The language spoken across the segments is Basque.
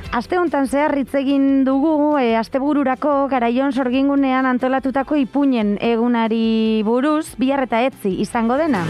Aste hontan zehar hitz egin dugu astebururako Garaion sorgingunean antolatutako ipuinen egunari buruz, bihar eta etzi izango dena.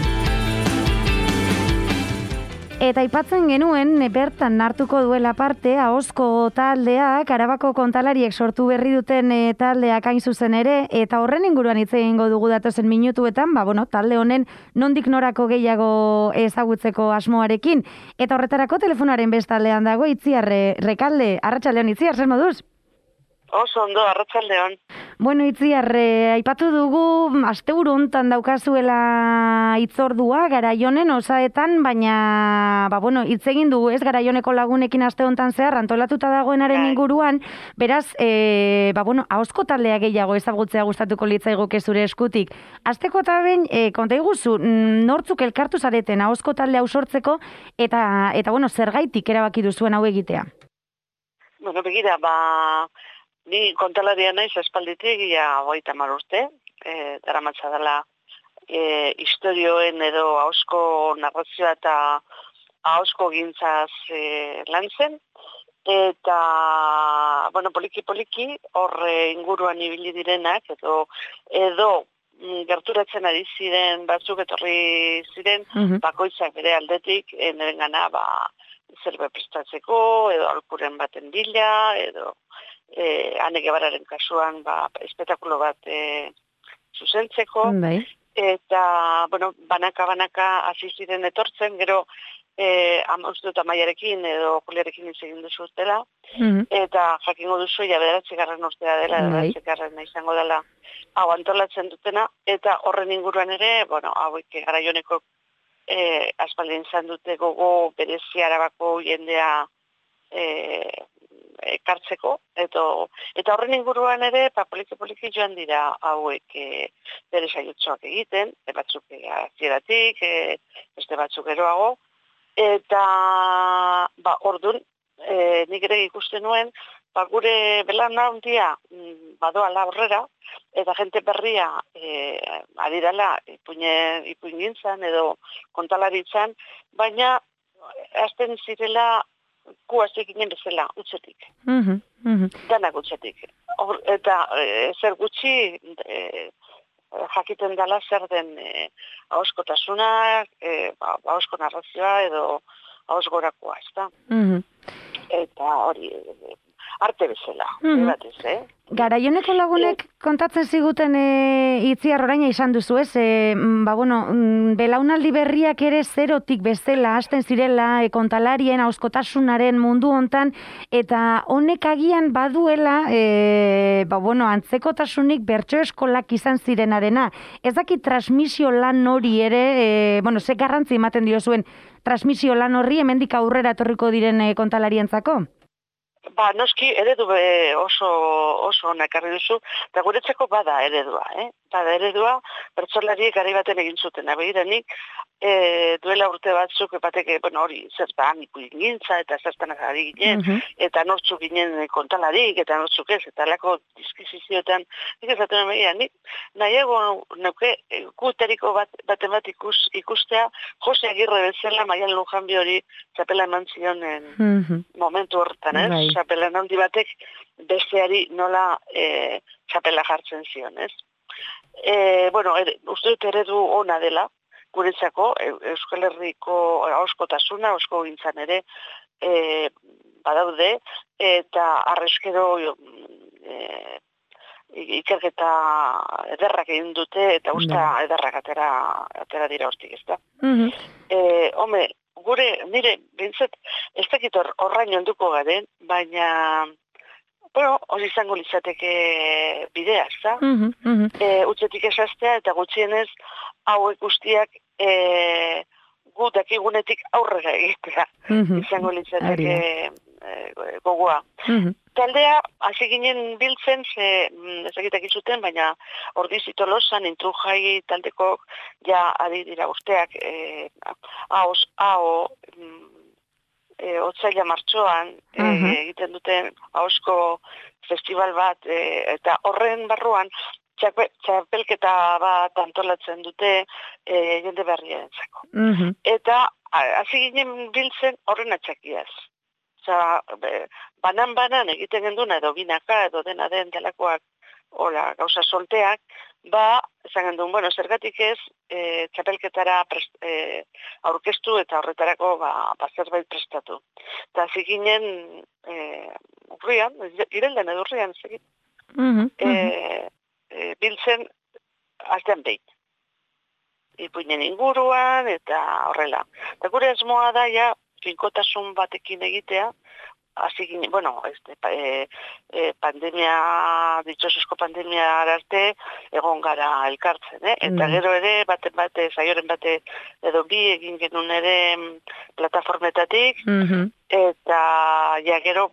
Eta aipatzen genuen bertan hartuko duela parte ahozko taldeak, Arabako kontalariek sortu berri duten taldeak hain zuzen ere, eta horren inguruan hitz egingo dugu datozen minutuetan, talde honen nondik norako gehiago ezagutzeko asmoarekin. Eta horretarako telefonoaren bestaldean dago Itziar Rekalde. Arratsaldeon Itziar, zer moduz? Oso ondo, arratsaldeon. Bueno, Itziar, aipatu dugu asteburu hontan daukazuela hitzordua Garaionen osaetan, baina hitz egin dugu, ez, Garaioneko lagunekin aste hontan zehar antolatuta dagoenaren inguruan, beraz, ahozko taldea gehiago ezagutzea gustatuko litzaiguke zure eskutik. Hasteko eta behin, konta iguzu, nortzuk elkartu zareten ahozko talde hau sortzeko eta zergaitik erabaki duzuen hau egitea? Bueno, begira, ni kontalaria naiz aspalditik, 30 urte, daramatza dela istorioen edo ahozko narrazioa eta ahozko gintzaz lantzen, eta, poliki horre inguruan ibili direnak, edo gerturatzen ari ziren batzuk etorri ziren, bakoitzak bere aldetik, nerengana, zerbait prestatzeko, edo alkuren baten bila, edo Ane Gebararen kasuan espetakulo bat zuzentzeko, eta, banaka hasi ziren etortzen, gero Amaiarekin edo Juliarekin hitz egin duzu dela, eta jakingo duzu, 9. urtea dela, 9. izango dela, hau antolatzen dutena, eta horren inguruan ere, hauek Garaioneko aspaldien izan dute gogo berezi Arabako jendea ekartzeko, eta horren inguruan ere, poliki joan dira hauek bere saiotxoak egiten, batzuk hasieratik, beste batzuk geroago, eta orduan nik ere ikusten nuen, gure belana handia badoala aurrera, eta jente berria adirala ipuingintzan edo kontalaritzan, baina hasten zirela kuazik ginen bezala, utzetik. Danak utzetik. Eta zer gutxi jakiten dela zer den ahozkotasuna, ahozko narrazioa edo ahozgorakoa, ez da? Eta hori, arte bezala, batez, Garaioneko lagunek kontatzen ziguten Itziar oraina izan duzu, ez? Belaunaldi berriak ere zerotik bezala hasten zirela kontalarien ahozkotasunaren mundu hontan, eta honek agian baduela antzekotasunik bertso eskolak izan zirenarena. Ez dakit transmisio lan hori ere, ze garrantzi ematen diozuen transmisio lan horri hemendik aurrera etorriko diren kontalarientzako? Noski, eredu oso onak ekarri duzu, eta guretzako bada eredua, Bada eredua, bertsolariek garai baten egin zuten, nik duela urte batzuk, bateke, hori, zertan ipuingintza, eta zertan ari ginen, eta nortzuk ginen kontalarik, eta nortzuk ez, eta alako diskizizioetan, nik ezaten begira, nik nahiago neuke guteriko baten bat ikustea, Jose Agirre bezala, Maian Lujanbi hori txapela eman zionen momentu horretan, txapela handi batek besteari nola txapela jartzen zion, ez? Uste dut eredu ona dela, guretzako, Euskal Herriko ahozkotasuna, ahozko gintzan ere badaude, eta arrezkero ikerketa ederrak egin dute, eta usta ederrak atera dira hortik, ez da? Nire, bintzat, ez dakit horraino helduko garen, baina, hori izango litzateke bidea, ez da? Utzetik esaztea, eta gutxienez, hauek guztiak gu dakigunetik aurrera egitea, izango litzateke gogoa. Taldea, hasi ginen biltzen, ezagitak izuten, baina Ordiz Tolosan, Intrujai taldeko, adi dira guzteak, otsaila martxoan egiten duten ahozko festival bat, eta horren barruan txapelketa bat antolatzen dute jende berriarentzako. Eta hasi ginen biltzen horren atxakiaz. banan egiten genduna edo binaka edo dena den delakoak hola, gauza solteak, esan gendun, bueno, zergatik ez txapelketara aurkeztu eta horretarako zerbait prestatu. Eta zikinen urrian, irelden edo urrian, biltzen astean behin. Ipuinen inguruan eta horrela. Eta gure asmoa da, finkotasun batekin egitea, pandemia, ditxosuzko pandemia arte, egon gara elkartzen, Eta gero ere, saioren bate, edo bi egin genuen ere plataformetatik, eta gero,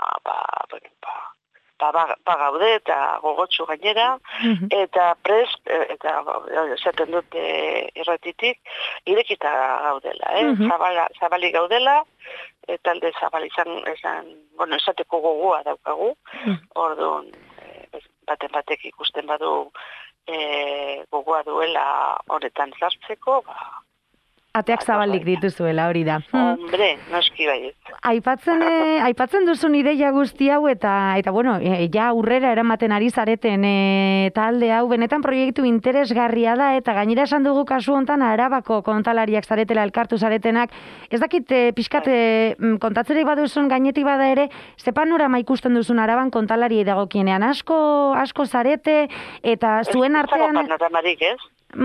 gaude eta gogotsu gainera, eta prest, eta esaten dut irratitik, irekita gaudela, zabalik gaudela, talde zabal esateko gogoa daukagu, orduan, batek ikusten badu gogoa duela horretan zartzeko, ateak zabalik dituzuela, hori da. Hombre, noski baiet. Aipatzen duzun ideia guzti hau eta bueno, ja aurrera eramaten ari zareten talde hau, benetan proiektu interesgarria da eta gainera esan dugu kasu hontan Arabako kontalariak zaretela elkartu zaretenak. Ez dakit pixkat kontatzerik baduzun gainetik bada ere, ze panorama ikusten duzun Araban kontalariei dagokienean asko zarete eta zuen artean... Ez panoramarik, ez?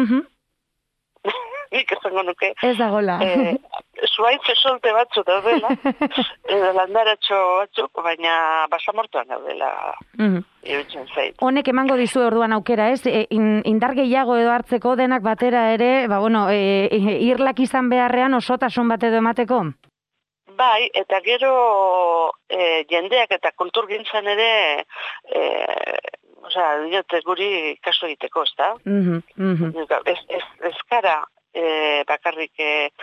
Nik esango nuke. Ez dagoela. Zuaitze solte batzu daudela, landaratxo batzuk, baina basamortuan daudela iruditzen zait. Honek emango dizu orduan aukera, ez? Indar gehiago edo hartzeko denak batera ere, irlak izan beharrean osotasun bat edo emateko? Bai, eta gero jendeak eta kulturgintzan ere, diote guri kasu egiteko, ez da? Ez gara bakarrik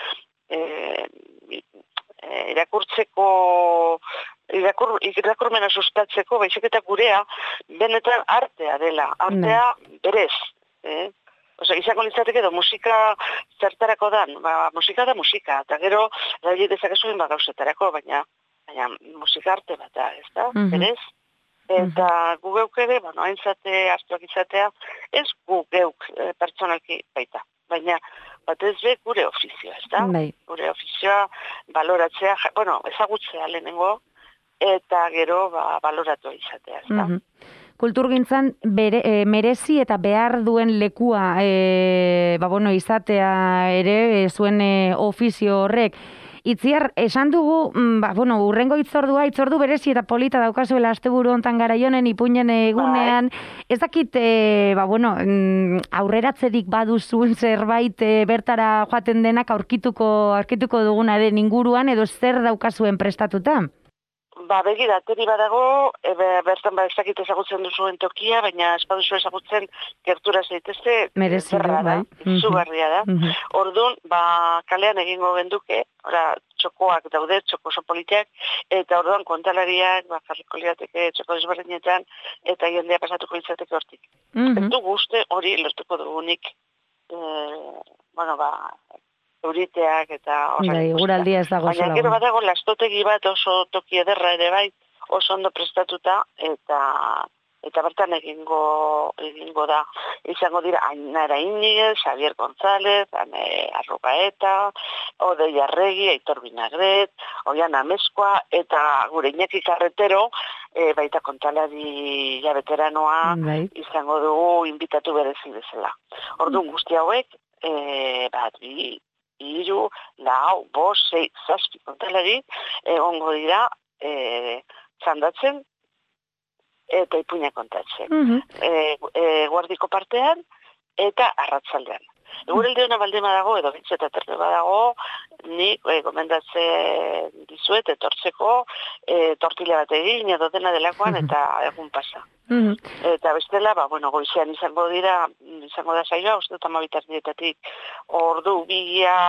irakurmena sustatzeko, baizik eta gurea benetan artea dela, artea berez. Izango litzateke edo musika zertarako dan, musika da musika, eta gero eraili dezakezuen gauzetarako, baina musika arte bat da, ez da, berez? Eta gu geuk ere, haintzate, astuak izatea, ez gu geuk pertsonalki baita. Baina, batez be, gure ofizioa, ez da? Gure ofizioa baloratzea, ezagutzea lehenengo, eta gero baloratua izatea, ez da? Kulturgintzan merezi eta behar duen lekua izatea ere zuen ofizio horrek. Itziar, esan dugu, urrengo hitzordu berezi eta polita daukazuela asteburu hontan Garaionen ipuinen egunean. Ez dakit, aurreratzerik baduzun zerbait bertara joaten denak aurkituko dugunaren inguruan edo zer daukazuen prestatuta? Begira, teri badago, bertan ez dakit ezagutzen duzuen tokia, baina ez baduzu ezagutzen gertura zaitezte, zerra da, izugarria da. Orduan, kalean egingo genduke, txokoak daude, txoko oso politiak, eta orduan kontalariak, jarriko liateke txoko desberdinetan, eta jendea pasatuko litzateke hortik. Ez du guzti hori lertuko dugunik, euriteak eta guraldia ez dago. Baina gero badago lastotegi bat oso toki ederra ere bai, oso ondo prestatuta eta bertan egingo da. Izango dira Ainara Iñiguez, Xavier González, Arrugaeta, Odei Arregi, Aitor Vinagret, Oian Amezkoa eta gure Iñaki Carretero, baita kontalari veteranoa izango dugu inbitatu berezi bezala. Orduan guzti hauek, iru, lau, bos, sei, zazpi kontalari, egongo dira txandatzen eta ipuina kontatzen. Guardiko partean eta arratzaldean. Gurelde hona baldema dago, edo bintzeta terre badago, nik gomendatzen dizuet, etortzeko, tortilla bat egin, edo dena delakoan, eta egun pasa. Eta bestela, goizean izango da saioa, uste dut amabitardietatik ordu bigia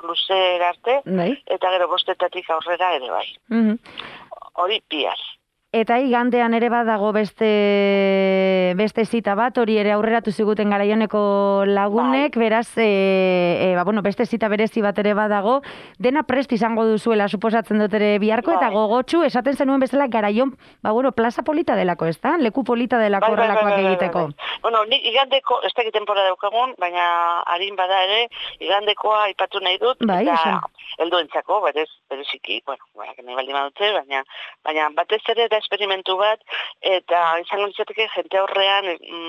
luzera arte, eta gero bostetatik aurrera ere bai. Hori bihar. Eta igandean ere badago beste zita bat, hori ere aurreratu ziguten Garaioneko lagunek, beraz, beste zita berezi bat ere badago, dena prest izango duzuela, suposatzen dut ere biharko, eta gogotsu, esaten zenuen bezala Garaion, plaza polita delako, ez da? Leku polita delako horrelakoak egiteko. Bueno, nik igandeko, ez dakit temporada daukagun, baina harin bada ere, igandekoa aipatu nahi dut, eta helduentzako, bereziki, nahi baldin badute, baina batez ere da esperimentu bat, eta izango litzateke jente horrean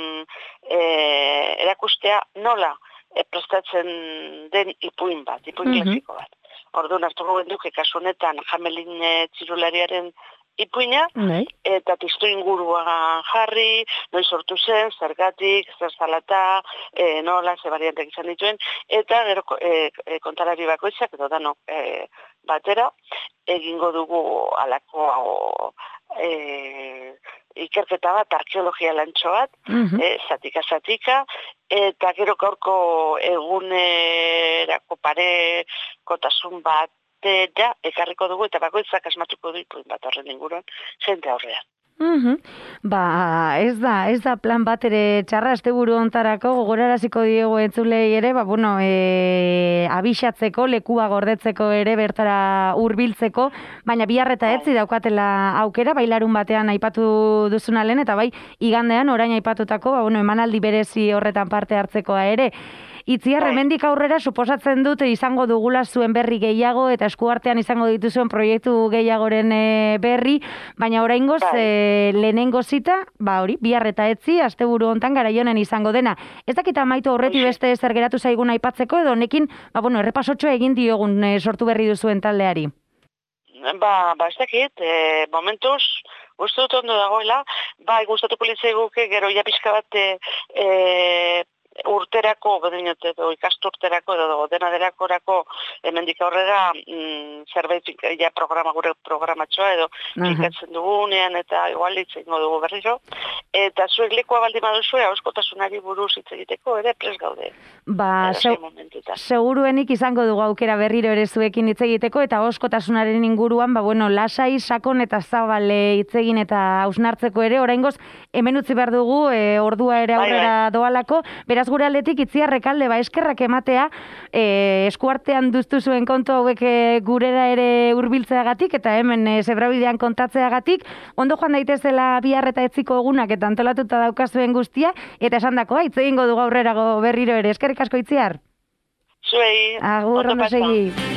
erakustea nola prestatzen den ipuin klasiko bat. Orduan hartuko genduke kasu honetan Jamelin txirulariaren ipuina, eta testu ingurua jarri, noiz sortu zen, zergatik, zer zalata, nola, ze variantek izan dituen, eta gero kontalari bakoitzak, edo dano batera, egingo dugu alako ikerketa bat, arkeologia lantxo bat, zatika, eta gero gaurko egunerako parekotasun bat, ekarriko dugu eta bakoitzak asmatuko du ipuin bat horren inguruan, jente aurrean. Ez da plan bat ere txarra asteburu hontarako gogoraraziko diegu entzulei ere, abixatzeko, lekua gordetzeko ere bertara hurbiltzeko, baina bihar eta etzi daukatela aukera, larun batean aipatu duzuna lehen, eta igandean orain aipatutako, emanaldi berezi horretan parte hartzekoa ere. Itziar, hemendik aurrera suposatzen dut izango dugula zuen berri gehiago eta eskuartean izango dituzuen proiektu gehiagoren berri, baina oraingoz lehenengo zita, bihar eta etzi, asteburu hontan Garaionen izango dena. Ez dakit amaitu aurreti beste zer geratu zaigun aipatzeko, edo honekin, errepasotxo egin diogun sortu berri duzuen taldeari. Ez dakit, momentuz, uste dut ondo dagoela, gustatuko litzaiguke gero ja pixka bat urterako, edo ikasturterako, edo dena delakorako hemendik aurrera zerbait gure programatxoa, edo ikatzen dugunean, eta igual itzengo dugu berriro. Eta zuek lekoa baldin baduzue, ahoskotasunari buruz hitz egiteko, ere prest gaude. Seguruenik izango dugu aukera berriro ere zuekin hitz egiteko, eta ahoskotasunaren inguruan, lasai, sakon eta zabale hitz egin eta hausnartzeko ere, oraingoz, hemen utzi behar dugu, ordua ere aurrera doalako, beraz gure aldetik Itziar Rekalde eskerrak ematea, eskuartean duztu zuen kontu hauek gurera ere hurbiltzeagatik eta hemen Zebrabidean kontatzeagatik, ondo joan daitezela bihar eta etziko egunak eta antolatuta daukazuen guztia, eta esandakoa hitz egingo dugu aurrerago berriro ere. Eskerrik asko Itziar. Zuei. Agur, ondo segi.